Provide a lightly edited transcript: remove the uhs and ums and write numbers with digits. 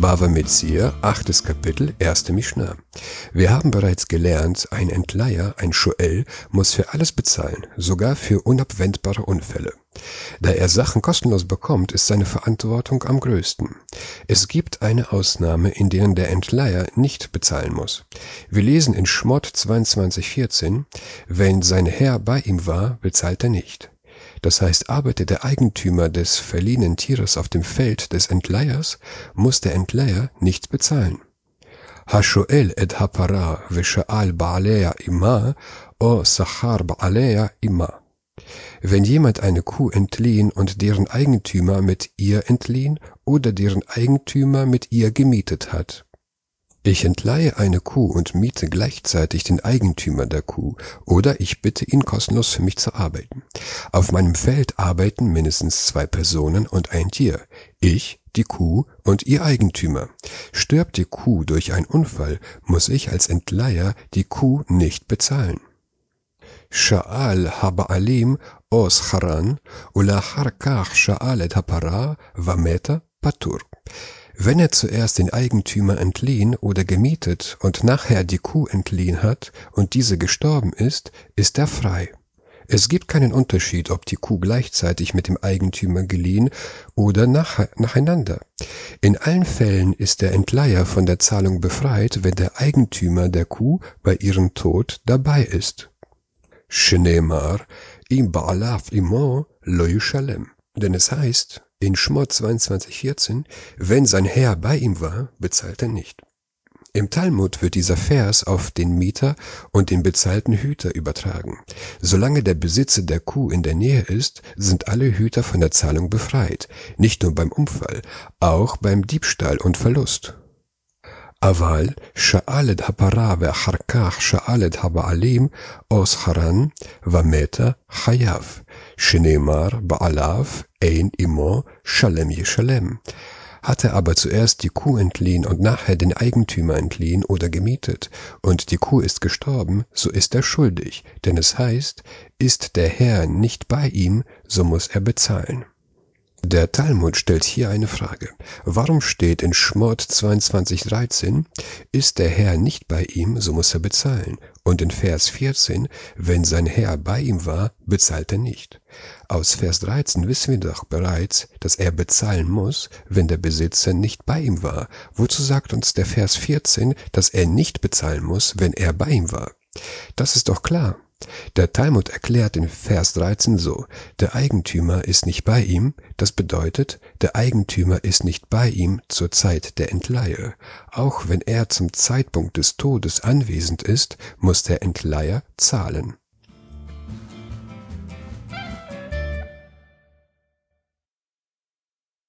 Bava Metzia, 8. Kapitel, 1. Mishnah. Wir haben bereits gelernt, ein Entleiher, ein Shoel, muss für alles bezahlen, sogar für unabwendbare Unfälle. Da er Sachen kostenlos bekommt, ist seine Verantwortung am größten. Es gibt eine Ausnahme, in denen der Entleiher nicht bezahlen muss. Wir lesen in Schmot 22,14, wenn sein Herr bei ihm war, bezahlt er nicht. Das heißt, arbeitet der Eigentümer des verliehenen Tieres auf dem Feld des Entleihers, muss der Entleiher nichts bezahlen. Ha-shoel et ha-para ve-sha'al ba'aleya ima o sachar ba'aleya ima. Wenn jemand eine Kuh entliehen und deren Eigentümer mit ihr entliehen oder deren Eigentümer mit ihr gemietet hat. Ich entleihe eine Kuh und miete gleichzeitig den Eigentümer der Kuh, oder ich bitte ihn kostenlos für mich zu arbeiten. Auf meinem Feld arbeiten mindestens 2 Personen und ein Tier, ich, die Kuh und ihr Eigentümer. Stirbt die Kuh durch einen Unfall, muss ich als Entleiher die Kuh nicht bezahlen. Sha'al haba'alim os charan ulachar kach sha'al et hapara vameta patur. Wenn er zuerst den Eigentümer entliehen oder gemietet und nachher die Kuh entliehen hat und diese gestorben ist er frei. Es gibt keinen Unterschied, ob die Kuh gleichzeitig mit dem Eigentümer geliehen oder nacheinander. In allen Fällen ist der Entleiher von der Zahlung befreit, wenn der Eigentümer der Kuh bei ihrem Tod dabei ist. Shneimar im ba'alav imo lo yishalem. Denn es heißt in Schmot 22,14, wenn sein Herr bei ihm war, bezahlt er nicht. Im Talmud wird dieser Vers auf den Mieter und den bezahlten Hüter übertragen. Solange der Besitzer der Kuh in der Nähe ist, sind alle Hüter von der Zahlung befreit, nicht nur beim Unfall, auch beim Diebstahl und Verlust. Aval, sha'alet hapara ve'achar kach sha'alet haba'alim os charan vameta chayav, shneimar ba'alav ein imo shalem yeshalem. Hat er aber zuerst die Kuh entliehen und nachher den Eigentümer entliehen oder gemietet und die Kuh ist gestorben, so ist er schuldig, denn es heißt, ist der Herr nicht bei ihm, so muss er bezahlen. Der Talmud stellt hier eine Frage. Warum steht in Schmot 22,13, ist der Herr nicht bei ihm, so muss er bezahlen? Und in Vers 14, wenn sein Herr bei ihm war, bezahlt er nicht. Aus Vers 13 wissen wir doch bereits, dass er bezahlen muss, wenn der Besitzer nicht bei ihm war. Wozu sagt uns der Vers 14, dass er nicht bezahlen muss, wenn er bei ihm war? Das ist doch klar. Der Talmud erklärt in Vers 13 so, der Eigentümer ist nicht bei ihm, das bedeutet, der Eigentümer ist nicht bei ihm zur Zeit der Entleihe. Auch wenn er zum Zeitpunkt des Todes anwesend ist, muss der Entleiher zahlen.